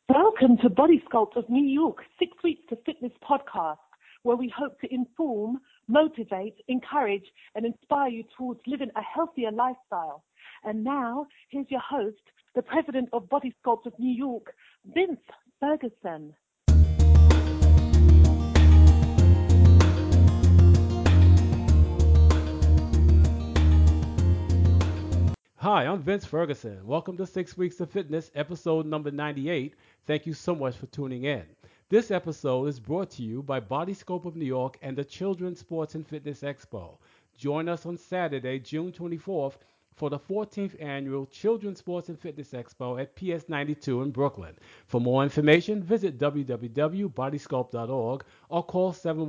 Welcome to Body Sculpt of New York, 6 Weeks to Fitness podcast, where we hope to inform, motivate, encourage, and inspire you towards living a healthier lifestyle. And now, here's your host, the president of Body Sculpt of New York, Vince Ferguson. Hi, I'm Vince Ferguson. Welcome to 6 Weeks of Fitness, episode number 98. Thank you so much for tuning in. This episode is brought to you by Body Sculpt of New York and the Children's Sports and Fitness Expo. Join us on Saturday, June 24th, for the 14th annual Children's Sports and Fitness Expo at PS 92 in Brooklyn. For more information, visit www.bodysculpt.org or call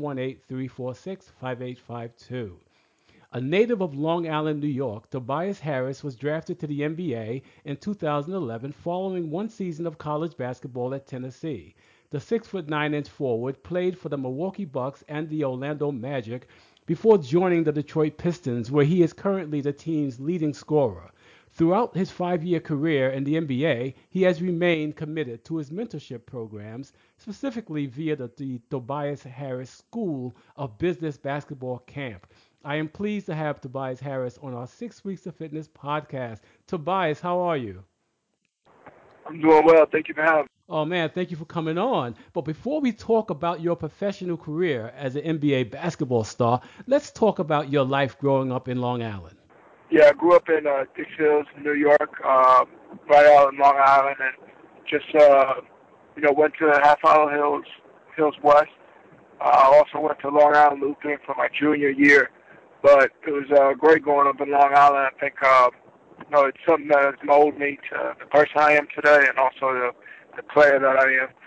718-346-5852. A native of Long Island, New York, Tobias Harris was drafted to the NBA in 2011 following one season of college basketball at Tennessee. The 6'9" forward played for the Milwaukee Bucks and the Orlando Magic before joining the Detroit Pistons, where he is currently the team's leading scorer. Throughout his 5-year career in the NBA, he has remained committed to his mentorship programs, specifically via the Tobias Harris School of Business Basketball Camp. I am pleased to have Tobias Harris on our 6 Weeks of Fitness podcast. Tobias, how are you? I'm doing well. Thank you for having me. Oh, man, thank you for coming on. But before we talk about your professional career as an NBA basketball star, let's talk about your life growing up in Long Island. Yeah, I grew up in Dix Hills, New York, right out in Long Island, and just, went to Half Hollow Hills West. I also went to Long Island Lutheran for my junior year. But it was great growing up in Long Island. I think, it's something that has molded me to the person I am today and also the player that I am.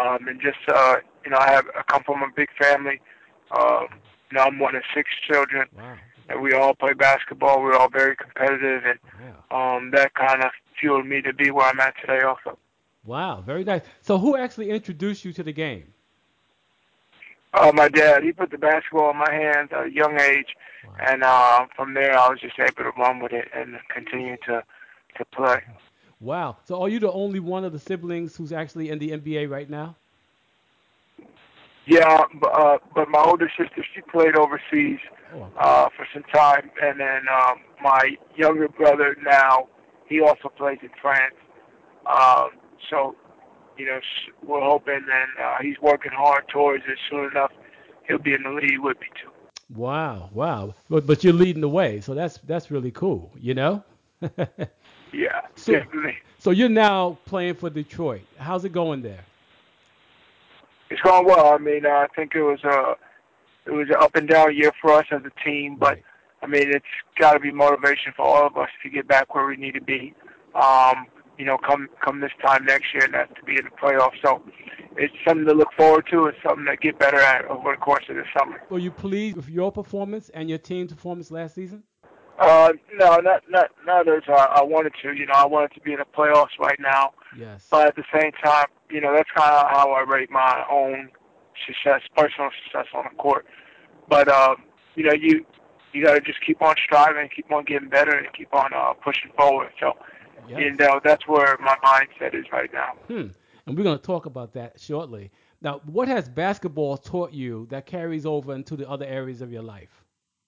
I come from a big family. I'm one of 6 children. Wow. And we all play basketball. We're all very competitive, and that kind of fueled me to be where I'm at today also. Wow, very nice. So who actually introduced you to the game? My dad, he put the basketball in my hands at a young age, and from there I was just able to run with it and continue to play. Wow. So are you the only one of the siblings who's actually in the NBA right now? Yeah, but my older sister, she played overseas for some time, and then my younger brother now, he also plays in France. We're hoping, and he's working hard towards it. Soon enough, he'll be in the league with me too. Wow. But you're leading the way, so that's really cool, you know? Yeah, definitely. So you're now playing for Detroit. How's it going there? It's going well. I mean, I think it was an up and down year for us as a team, but Right. I mean, it's got to be motivation for all of us to get back where we need to be. Come this time next year, and that's to be in the playoffs. So it's something to look forward to. It's something to get better at over the course of the summer. Were you pleased with your performance and your team's performance last season? No, not as I wanted to. I wanted to be in the playoffs right now. Yes. But at the same time, that's kind of how I rate my own success, personal success on the court. But you got to just keep on striving, keep on getting better, and keep on pushing forward. So, Yes. that's where my mindset is right now. And we're going to talk about that shortly. Now, what has basketball taught you that carries over into the other areas of your life?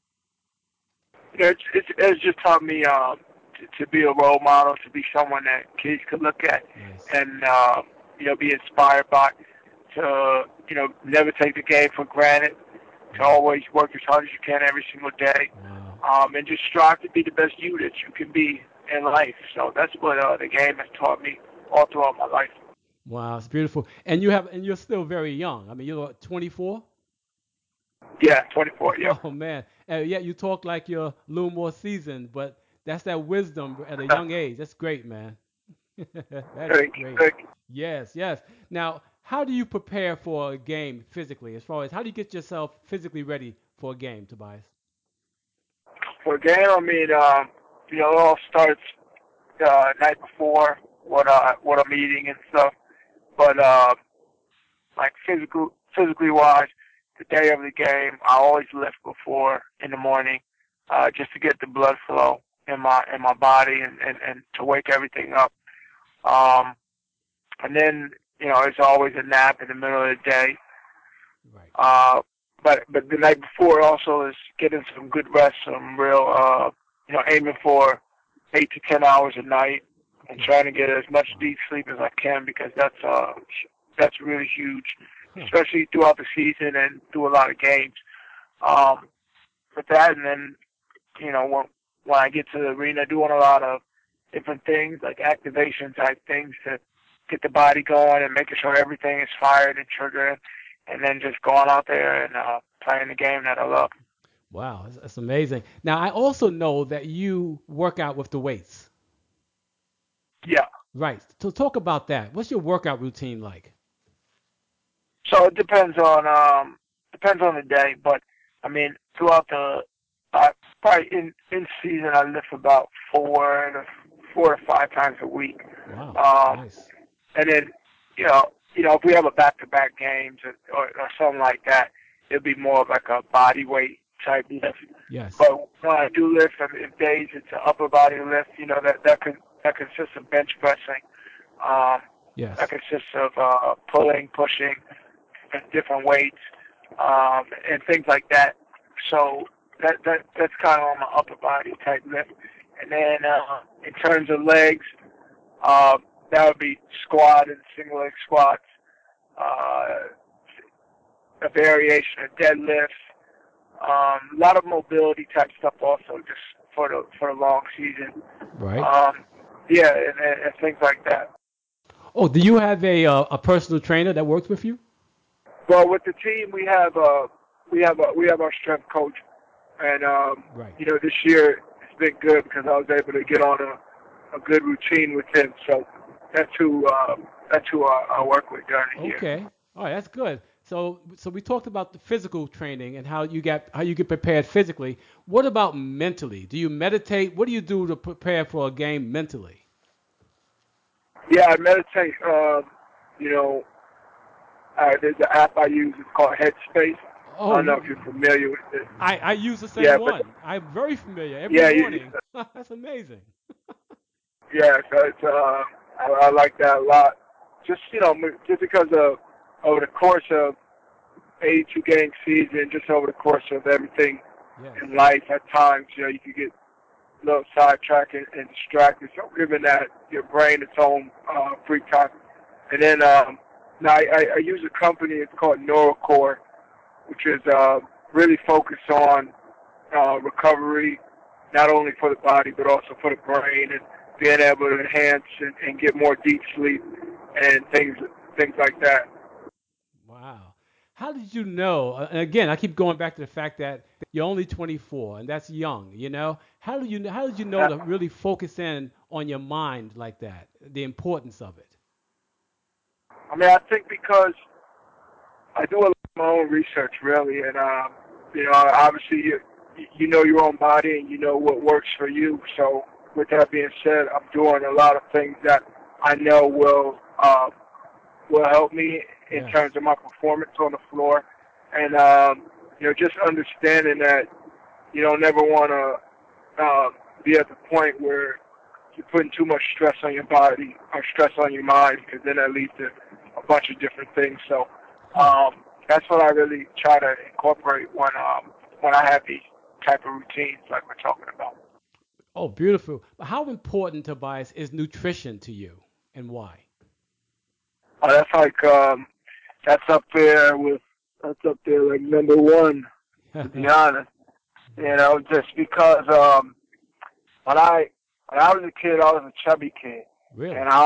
It's just taught me to be a role model, to be someone that kids could look at Nice. and be inspired by. To never take the game for granted. To always work as hard as you can every single day. Wow. And just strive to be the best you that you can be in life. So that's what the game has taught me all throughout my life. Wow, it's beautiful. And you're still very young. I mean, you're 24? Yeah, 24. Yeah. Oh man. Yet you talk like you're a little more seasoned, but that's that wisdom at a young age. That's great, man. That is great. Thank you. Yes. Now, how do you prepare for a game physically? As far as how do you get yourself physically ready for a game, Tobias? For a game, I mean, it all starts night before what I'm eating and stuff. But like physically wise, the day of the game, I always lift before in the morning, just to get the blood flow in my body and to wake everything up. And then it's always a nap in the middle of the day. Right. But the night before also is getting some good rest, some real, aiming for 8 to 10 hours a night, and trying to get as much deep sleep as I can, because that's really huge, especially throughout the season and through a lot of games. With that, and then when I get to the arena, doing a lot of different things like activation type things to get the body going and making sure everything is fired and triggered, and then just going out there and playing the game that I love. Wow, that's amazing. Now, I also know that you work out with the weights. Yeah. Right. So talk about that. What's your workout routine like? So it depends on the day, but I mean throughout probably in season I lift about 4 to 5 times a week. Wow, Um, nice. and then if we have a back-to-back games or something like that, it'd be more of like a body weight type lift. Yes. But when I do lift, if days it's an upper body lift, that consists of bench pressing. Um, Yes. that consists of pulling, pushing, and different weights, and things like that. So that's kind of on my upper body type lift. And then in terms of legs, that would be squat and single leg squats, a variation of deadlifts, a lot of mobility type stuff also, just for the long season. Right. Yeah, and things like that. Oh, do you have a personal trainer that works with you? Well, with the team, we have our strength coach, and Right. this year it's been good because I was able to get on a good routine with him. So that's who I work with during the year. Okay. All right, that's good. So we talked about the physical training and how you get prepared physically. What about mentally? Do you meditate? What do you do to prepare for a game mentally? Yeah, I meditate. You know, there's an app I use. It's called Headspace. I Oh, don't know if you're familiar with it. I use the same Yeah, but one. I'm very familiar every yeah, morning. That's amazing. yeah. So it's I like that a lot. Just just because of over the course of 82 game season, just over the course of everything Yes. in life, at times you could get a little sidetracked and distracted. So giving that your brain its own free time. And then now I use a company. It's called NeuroCore, which is really focused on recovery, not only for the body but also for the brain, and being able to enhance and get more deep sleep and things like that. Wow. How did you know? And again, I keep going back to the fact that you're only 24, and that's young. How did you know Uh, to really focus in on your mind like that? The importance of it. I mean, I think because I do a lot of my own research, really, and obviously you know your own body and you know what works for you. So with that being said, I'm doing a lot of things that I know will help me in Yes. terms of my performance on the floor, and just understanding that you don't never want to be at the point where you're putting too much stress on your body or stress on your mind, because then that leads to a bunch of different things. So Huh. that's what I really try to incorporate when I have these type of routines like we're talking about. Oh, beautiful. But how important, Tobias, is nutrition to you, and why? That's like that's up there with that's up there like number one, to be honest. Just because when I when I was a kid, I was a chubby kid, and Really?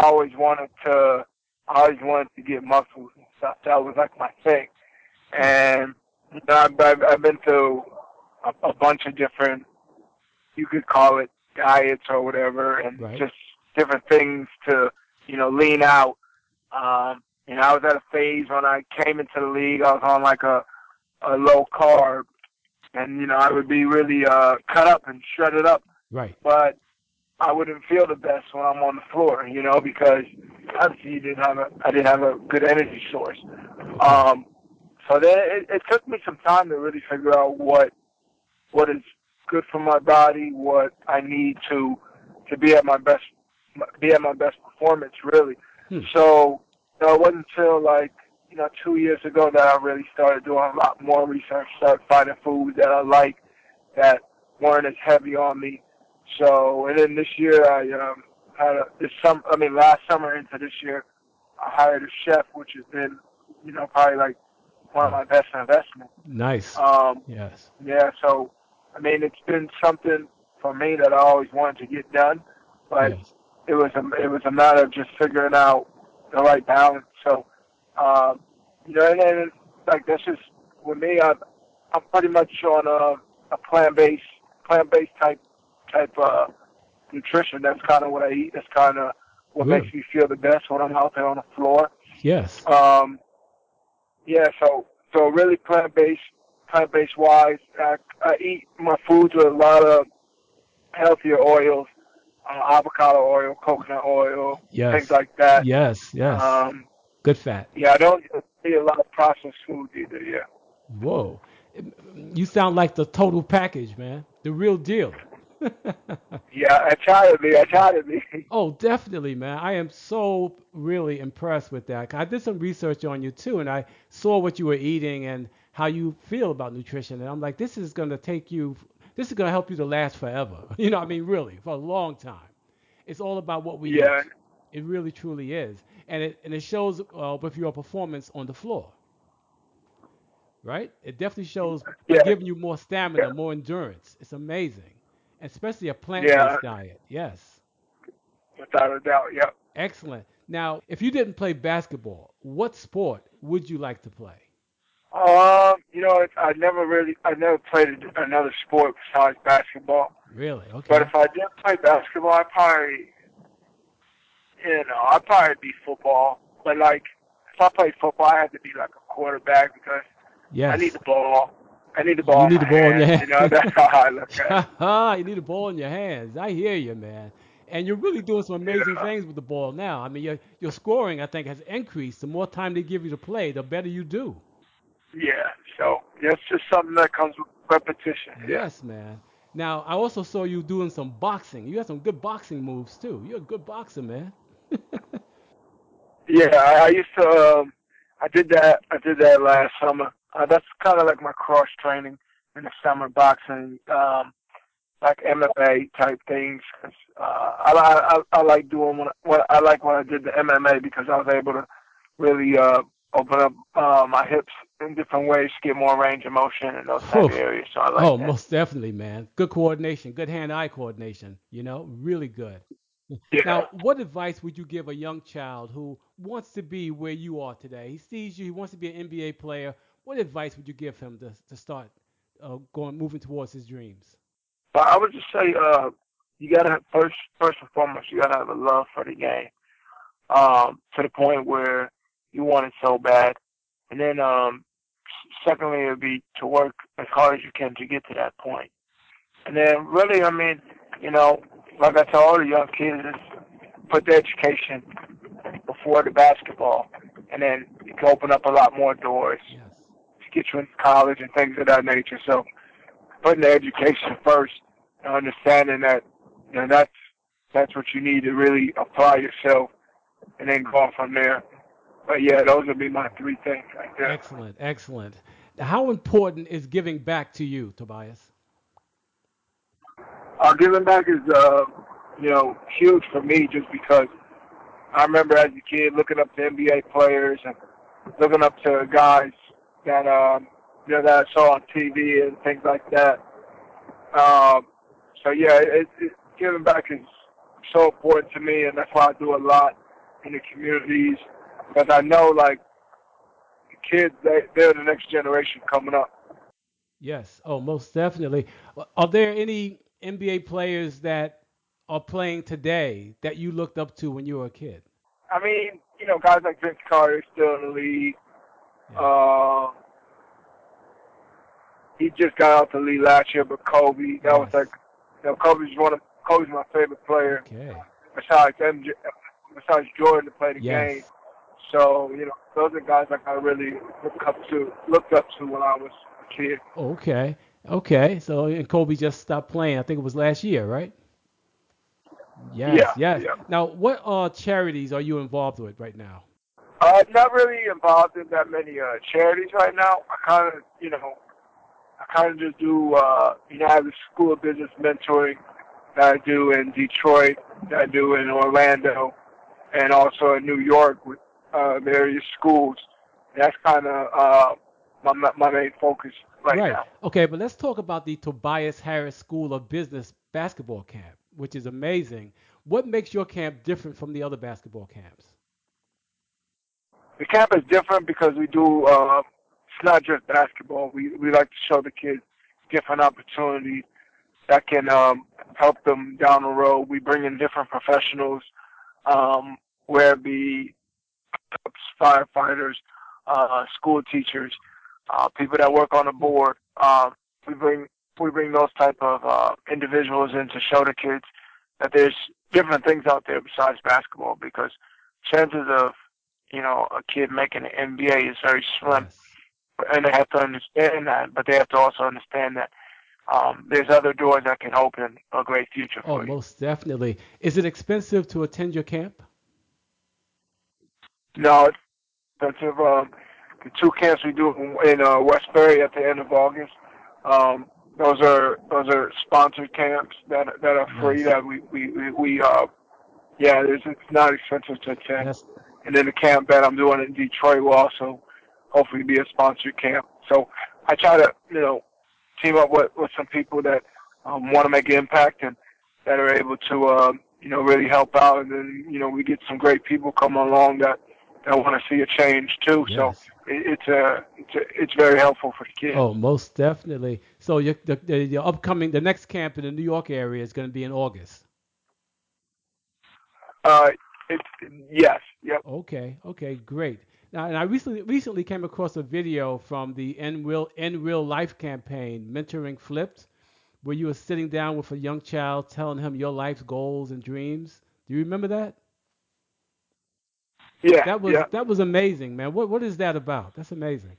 I always wanted to get muscles and stuff. That was like my thing. Hmm. And I've been through a bunch of different, you could call it diets or whatever, and Right. just different things to lean out. I was at a phase when I came into the league. I was on like a low carb, and I would be really cut up and shredded up, Right. but I wouldn't feel the best when I'm on the floor, because obviously I didn't have a good energy source. Okay. So then it took me some time to really figure out what is good for my body, what I need to be at my best performance, really. Hmm. So it wasn't until like 2 years ago that I really started doing a lot more research, started finding foods that I like that weren't as heavy on me. So, and then this year I had last summer into this year, I hired a chef, which has been, probably like one of Oh, my best investments. nice. Um, Yes. yeah, so it's been something for me that I always wanted to get done, but Yes. it was a matter of just figuring out the right balance. So, um, and then like that's just with me. I'm pretty much on a plant based type nutrition. That's kind of what I eat. That's kind of what makes Good. me feel the best when I'm out there on the floor. Yes. Um, yeah, so really plant based wise, I eat my foods with a lot of healthier oils, avocado oil, coconut oil, things Yes. like that. Yes. Yes. Um, Good fat. yeah, I don't eat a lot of processed foods either. Yeah, Whoa. You sound like the total package, man. The real deal. yeah, I try to be. Oh, definitely, man. I am so really impressed with that. I did some research on you too, and I saw what you were eating and how you feel about nutrition. And I'm like, this is going to help you to last forever. Really, for a long time. It's all about what we Yeah, eat. It really, truly is. And it shows with your performance on the floor, right? It definitely shows by yeah, giving you more yeah, stamina, more endurance. It's amazing, especially a yeah, plant-based diet. Yes. without a doubt. Yeah. Excellent. Now, if you didn't play basketball, what sport would you like to play? I never played another sport besides basketball. Really? But Okay. if I did play basketball, I'd probably be football. But like, if I played football, I had to be like a quarterback because I need Yes. the ball. I need the You ball in need the my ball in your hands. hand. That's how I look at it. You need the ball in your hands. I hear you, man. And you're really doing some amazing Yeah, things with the ball now. I mean, your scoring, I think, has increased. The more time they give you to play, the better you do. yeah. So that's just something that comes with repetition. Yeah, Yes, man. Now, I also saw you doing some boxing. You had some good boxing moves too. You're a good boxer, man. yeah. I used to. I did that. I did that last summer. That's kind of like my cross training in the summer boxing. Like MMA type things. 'Cause, I like doing what I like when I did the MMA because I was able to really open up my hips in different ways to get more range of motion in those type Whew. of areas. So I like Oh, that. most definitely, man. Good coordination, good hand-eye coordination, really good. Yeah. Now, what advice would you give a young child who wants to be where you are today? He sees you, he wants to be an NBA player. What advice would you give him to start moving towards his dreams? But I would just say, you gotta have, first and foremost, you gotta have a love for the game, to the point where you want it so bad, and then secondly, it'd be to work as hard as you can to get to that point. And then really, you know, like I tell all the young kids, is put the education before the basketball, and then it can open up a lot more doors Yes. to get you into college and things of that nature. So putting the education first, and understanding that that's what you need to really apply yourself, and then go on from there. But yeah, those would be my three things right there. Excellent, excellent. How important is giving back to you, Tobias? Giving back is huge for me just because I remember as a kid looking up to NBA players and looking up to guys that that I saw on TV and things like that. Um, so yeah, giving back is so important to me, and that's why I do a lot in the communities because I know like the kids they're the next generation coming up. Yes. Oh, most definitely. Are there any NBA players that are playing today that you looked up to when you were a kid? Guys like Vince Carter is still in the league. Yes. Uh, he just got out the league last year, but Kobe, that was like, Yes. Kobe's my favorite player Okay. besides MJ, besides Jordan to play the game. Yes. So those are guys like I really looked up to when I was a kid. Okay. Okay. So and Kobe just stopped playing. I think it was last year, right? Yeah, Yes. Yes. yeah. Now, what charities are you involved with right now? Not really involved in that many charities right now. I kind of just do, I have the School of Business mentoring that I do in Detroit, that I do in Orlando, and also in New York with various schools. That's kind of my main focus right Right. now. Okay, but let's talk about the Tobias Harris School of Business basketball camp, which is amazing. What makes your camp different from the other basketball camps? The camp is different because we do. It's not just basketball. We like to show the kids different opportunities that can help them down the road. We bring in different professionals, where it be firefighters, school teachers, people that work on the board. We bring we bring those type of individuals in to show the kids that there's different things out there besides basketball because chances of a kid making an NBA is very slim, Yes. and they have to understand that. But they have to also understand that there's other doors that can open a great future Oh, for you. most definitely. Is it expensive to attend your camp? No, it's expensive. The two camps we do in Westbury at the end of August. Those are sponsored camps that are free Nice. that we yeah, it's not expensive to attend. That's And then the camp that I'm doing in Detroit will also hopefully be a sponsored camp. So I try to team up with some people that want to make an impact and that are able to really help out. And then we get some great people come along that want to see a change too. So yes. it's very helpful for the kids. Oh, most definitely. So your upcoming the next camp in the New York area is going to be in August. Uh, it, yes, yep, Okay, okay, great. Now, and I recently came across a video from the N Real Life campaign, mentoring flipped, where you were sitting down with a young child, telling him your life's goals and dreams. Do you remember that? yeah, That was yeah, that was amazing, man. What is that about? That's amazing.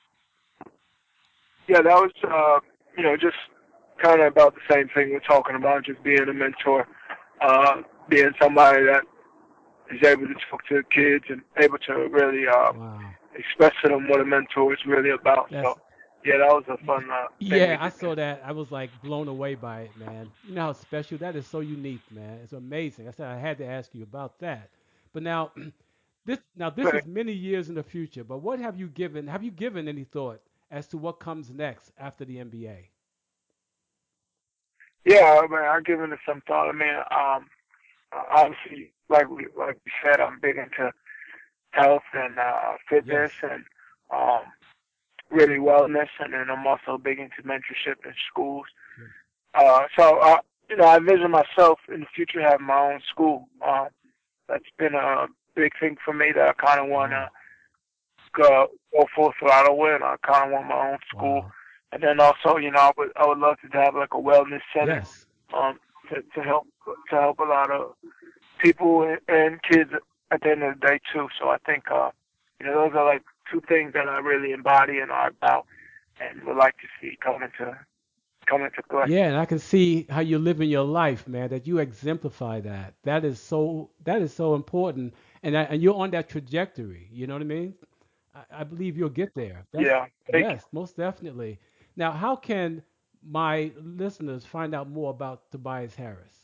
yeah. That was just kind of about the same thing we're talking about, just being a mentor, being somebody that is able to talk to kids and able to really Wow. express to them what a mentor is really about. So, That's yeah, that was a fun thing Yeah, we I did saw there. that. I was like blown away by it, man. You know how special that is. So unique, man. It's amazing. I said I had to ask you about that. But now, this Okay. is many years in the future. But what have you given? Have you given any thought as to what comes next after the NBA? Yeah, I mean, I've given it some thought. I mean, obviously, like we said, I'm big into health and fitness Yes. and um, really wellness, and then I'm also big into mentorship in schools. Yes. I envision myself in the future having my own school. That's been a big thing for me that I kind of want to Wow. go full throttle with. I kind of want my own school, Wow. and then also, I would love to have like a wellness center, Yes. um, to help a lot of people and kids at the end of the day too. So I think, those are like two things that I really embody and are about, and would like to see come into play. Yeah, and I can see how you're living your life, man. That you exemplify that. That is so important, and you're on that trajectory. You know what I mean? I believe you'll get there. That's Yeah, thank you. yes, most definitely. Now, how can my listeners find out more about Tobias Harris?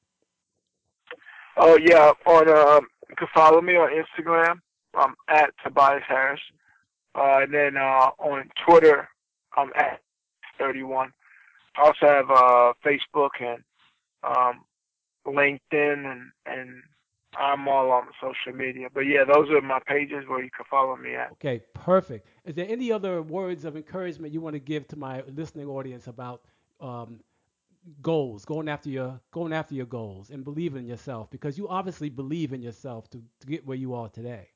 Oh yeah, you can follow me on Instagram. I'm at Tobias Harris. And then on Twitter, I'm at 31. I also have Facebook and um, LinkedIn, and I'm all on social media. But yeah, those are my pages where you can follow me at. Okay, perfect. Is there any other words of encouragement you want to give to my listening audience about um, goals, going after your goals, and believing in yourself? Because you obviously believe in yourself to get where you are today.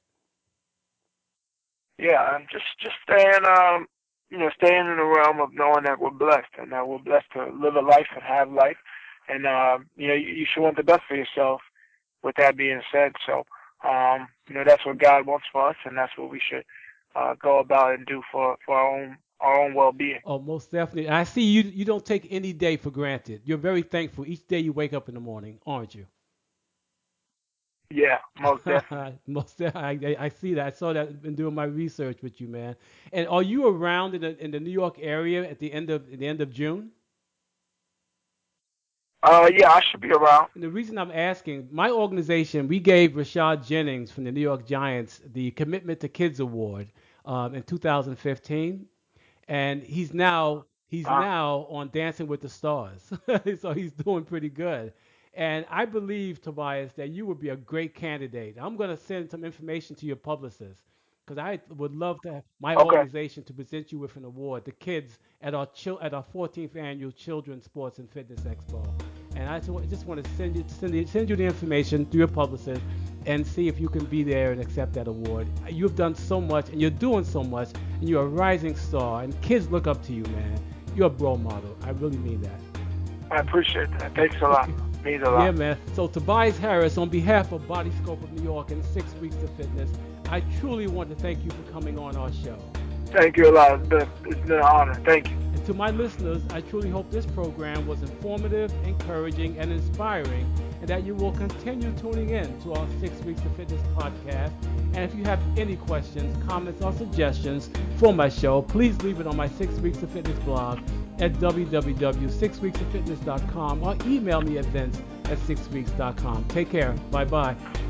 Yeah, and just staying in the realm of knowing that we're blessed and that we're blessed to live a life and have life, and you should want the best for yourself. With that being said, so that's what God wants for us, and that's what we should go about and do for our own well-being. Oh, most definitely. I see you don't take any day for granted. You're very thankful each day you wake up in the morning, aren't you? Yeah, most definitely. I see that. I saw that in doing my research with you, man. And are you around in the New York area at the end of June? Yeah, I should be around. And the reason I'm asking, my organization, we gave Rashad Jennings from the New York Giants the Commitment to Kids Award in 2015, and he's Uh, now on Dancing with the Stars, so he's doing pretty good. And I believe, Tobias, that you would be a great candidate. I'm going to send some information to your publicist because I would love to have my okay. organization to present you with an award, the kids at our 14th annual Children's Sports and Fitness Expo. And I just want to send you the information through your publicist and see if you can be there and accept that award. You've done so much and you're doing so much and you're a rising star and kids look up to you, man. You're a role model. I really mean that. I appreciate that. Thanks a lot. Means a Yeah, lot. man. So Tobias Harris, on behalf of Body Scope of New York and 6 Weeks of Fitness, I truly want to thank you for coming on our show. Thank you a lot. It's been an honor. Thank you. And to my listeners, I truly hope this program was informative, encouraging, and inspiring, and that you will continue tuning in to our 6 Weeks of Fitness podcast. And if you have any questions, comments, or suggestions for my show, please leave it on my 6 Weeks of Fitness blog at www.6weeksoffitness.com or email me at vince@6weeks.com. Take care. Bye-bye.